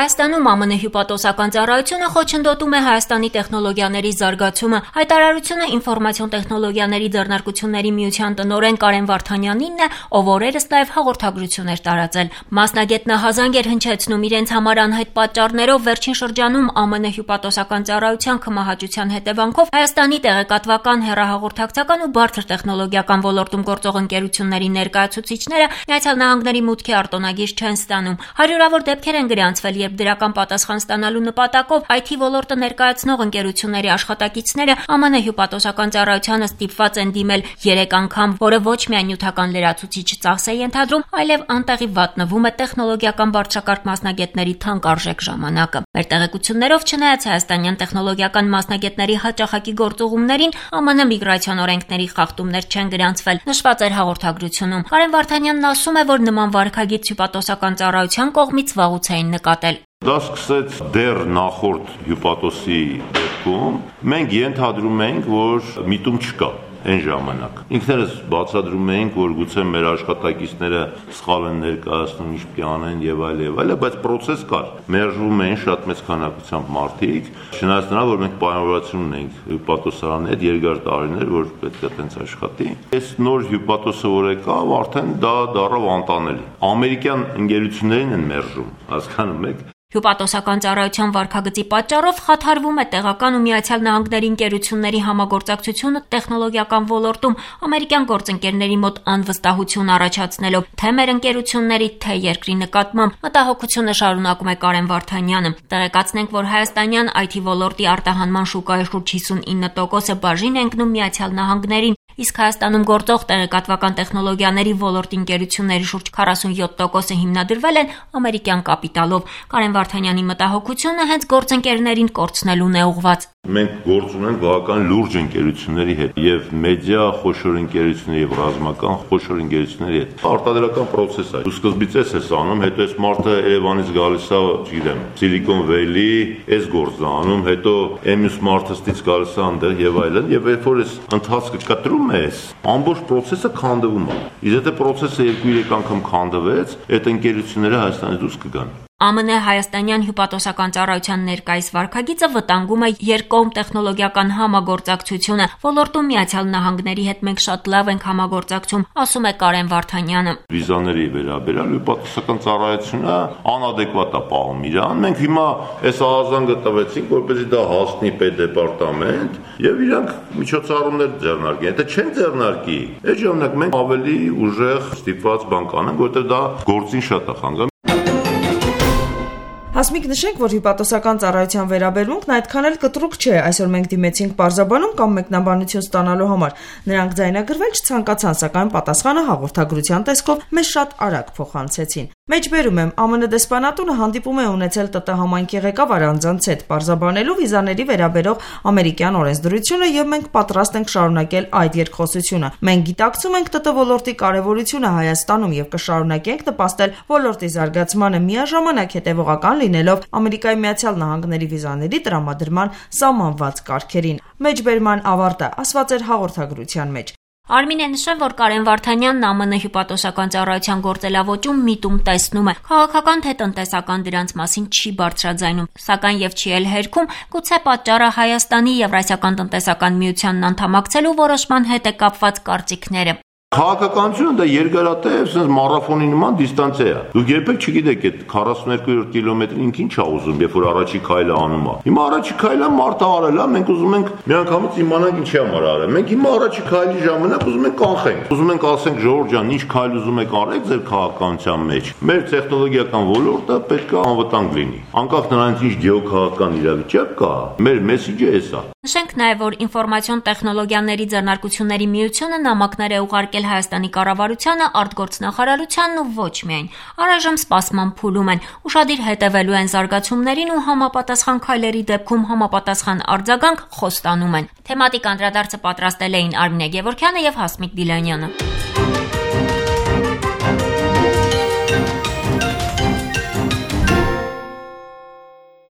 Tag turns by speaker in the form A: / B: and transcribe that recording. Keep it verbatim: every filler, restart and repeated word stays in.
A: Հայաստանում ԱՄՆ հյուպատոսական ծառայությունը խոչընդոտում է Հայաստանի տեխնոլոգիաների զարգացումը։ Հայտարարությունը ինֆորմացիոն տեխնոլոգիաների ձեռնարկությունների միության տնօրեն Կարեն Վարդանյանինն է, ով օրերս նաև հաղորդագրություններ տարածել։ Մասնագետն հազանգ էր հնչեցնում իրենց համար անհայտ պատճառներով վերջին շրջանում ԱՄՆ հյուպատոսական ծառայության քմահաճության հետևանքով Հայաստանի տեղեկատվական, հեռահաղորդակցական ու բարձր տեխնոլոգիական ոլորտում գործող ընկերությունների ներկայացուցիչները Միացյալ Նահանգների մուտքի արտոնագիր չեն ստանում։ Հարյուրավոր դեպքեր են գրանցվել, երբ դրական պատասխան ստանալու նպատակով այ թի ոլորտը ներկայացնող ընկերությունների աշխատակիցները ԱՄՆ հյուպատոսական ծառայությանը ստիպված են դիմել երեք անգամ, որը ոչ միայն նյութական լրացուցիչ ծախս է ենթադրում, այլև անտեղի վատնվում է տեխնոլոգիական բարձրակարգ մասնագետների թանկարժեք ժամանակը։ Մեր տեղեկություններով, չնայած հայաստանյան տեխնոլոգիական մասնագետների հաճախակի գործուղումներին, ԱՄՆ միգրացիոն օրենքների խախտումներ չեն գրանցվել, նշված էր հաղորդագրությունում։ Կարեն Վարդանյանն ասում է, որ նման վարքագիծ հյուպատոսական ծառայության կողմից վաղուց էին նկատել։
B: Դա սկսեց դեռ նախորդ հյուպատոսի դեպքում։ Մենք ենթադրում ենք, որ միտում չկա այն ժամանակ։ Ինքներս բացատրում էինք, որ գուցե մեր աշխատակիցները սխալ են ներկայացնում, ինչ պետք է անեն եւ այլ եւ այլ, բայց process կար։ Մերժվում էին շատ մեծ քանակությամբ մարդիկ, չնայած նրան, որ մենք պայմանավորություն ունենք հյուպատոսարանի հետ երկար տարիներ, որ պետք է տենց աշխատի։ Այս նոր հյուպատոսը որ եկավ, արդեն դա դառավ անտանելի։ Ամերիկյան ընկերություններին են մերժում, հասկանում եք։
A: Հյուպատոսական ծառայության վարքագծի պատճառով խաթարվում է տեղական ու Միացյալ Նահանգների ընկերությունների համագործակցությունը տեխնոլոգիական ոլորտում ամերիկյան գործընկերների մոտ անվստահություն առաջացնելով թե մեր ընկերությունների, թե երկրի նկատմամբ։ Մտահոգությունը շարունակում է Կարեն Վարդանյանը։ Տեղեկացնենք, որ հայաստանյան այ թի ոլորտի արտահանման շուկայի շուրջ հիսունինը տոկոսը բաժին է ընկնում Միացյալ Նահանգներին, իսկ Հայաստանում գործող տեղեկատվական տեխնոլոգիաների ոլորտի ընկերությունների շուրջ քառասունյոթ տոկոսը հիմնադրվել են ամերիկյան կապիտալով։ Կարեն Վարդանյանի մտահոգությունը հենց գործընկերներին կորցնելուն է ուղղված։
B: Մենք գործ ունենք բավական լուրջ ընկերությունների հետ եւ մեդիա խոշոր ընկերությունների եւ ռազմական խոշոր ընկերությունների հետ։ Արտադրական process է։ Դու սկզբից ես անում, հետո այս մարդը Երևանից գալիս է, չգիտեմ, Silicon Valley, այս գործը անում, հետո մյուս մարդը ստից գալիս է այնտեղ եւ այլն, եւ երբ որ այս ընթացքը կտրում ես, ամբողջ process-ը քանդվում է։ Իսկ եթե process-ը երկու-երեք անգամ քանդվեց, այդ ընկերությունները Հայաստանից դուրս կգան։
A: ԱՄՆ հայաստանյան հյուպատոսական ծառայության ներկայիս վարքագիծը վտանգում է երկկողմ տեխնոլոգիական համագործակցությունը։ Ոլորտում Միացյալ Նահանգների հետ մենք շատ լավ ենք համագործակցում, ասում է Կարեն Վարդանյանը։
B: Վիզաների վերաբերյալ հյուպատոսական ծառայությունը անադեկվատ է պահում իրան։ Մենք հիմա այս ահազանգը տվեցինք, որպեսզի դա հասնի պետդեպարտամենտ եւ իրանք միջոցառումներ ձեռնարկեն։ Եթե չեն ձեռնարկի, այդ ժամանակ մենք ավելի ուժեղ ստիպված բան կանենք, որտեղ դա գործին շատ է խանգարում։
C: Հասմիկ, նշենք, որ հյուպատոսական ծառայության վերաբերմունքն այդքան էլ կտրուկ չէ։ Այսօր մենք դիմեցինք պարզաբանում կամ մեկնաբանություն ստանալու համար։ Նրանք ձայնագրվել չցանկացան, սակայն պատասխանը հաղորդագրության տեսքով մեզ շատ արագ փոխանցեցին։ Մեջբերում եմ, ԱՄՆ դեսպանատունը հանդիպում է ունեցել ՏՏ համայնքի ղեկավար անձանց հետ, պարզաբանելու վիզաների վերաբերող ամերիկյան օրենսդրությունը եւ մենք պատրաստ ենք շարունակել այդ երկխոսությունը։ Մենք գիտակցում ենք ՏՏ ոլորտի կարեւորությունը Հայաստանում եւ կշարունակենք նպաստել ոլորտի զարգացմանը միաժամանակ հետեւողական լինելով Ամերիկայի Միացյալ Նահանգների վիզաների տրամադրման սահմանված կարգերին։ Մեջբերման ավարտը ասված էր հաղորդագրության մեջ։
A: Արմին է նշել, որ Կարեն Վարդանյանն ԱՄՆ հյուպատոսական ծառայության գործելավոճում միտում տեսնում է։ Քաղաքական թե տնտեսական դրանց մասին չի բարձրաձայնում, սակայն եւ չի էլ հերքում, գուցե պատճառը Հայաստանի Եվրասիական տնտեսական միությանն անդամակցելու որոշման հետ է կապված կարծիքները։
B: Քաղաքականությունը դա երկարատև, ասես մարաթոնի նման դիստանցիա է։ Դուք երբեք չգիտեք այդ քառասունյոթ կիլոմետրին ինք ինչ է ուզում, երբ որ առաջի քայլը անում է։ Հիմա առաջի քայլը մարդը արել է, մենք ուզում ենք միանգամից իմանանք ինչի համար արել։ Մենք հիմա առաջի քայլի ժամանակ ուզում ենք կանխենք։ Ուզում ենք ասենք ժողովուրդ ջան, ինչ քայլ ուզում եք արեք ձեր քաղաքականության մեջ։ Մեր տեխնոլոգիական ոլորտը պետք է անվտանգ լինի։ Անկախ նրանից ինչ գեոքաղաքական իրավիճակ կա, մեր մեսեջը էս է։
A: Նշենք նաև, որ ինֆորմացիոն տեխնոլոգիաների ձեռնարկությունների միությունը նամակներ է ուղարկել Հայաստանի կառավարությանը, արտգործնախարարությանն ու ոչ միայն։ Առայժմ սպասման փուլում են, ուշադիր հետևելու են զարգացումներին ու համապատասխան քայլերի դեպքում համապատասխան արձագանք խոստանում են։ Թեմատիկ անդրադարձը պատրաստել էին Արմինե Գևորգյանը եւ Հասմիկ Բիլանյանը։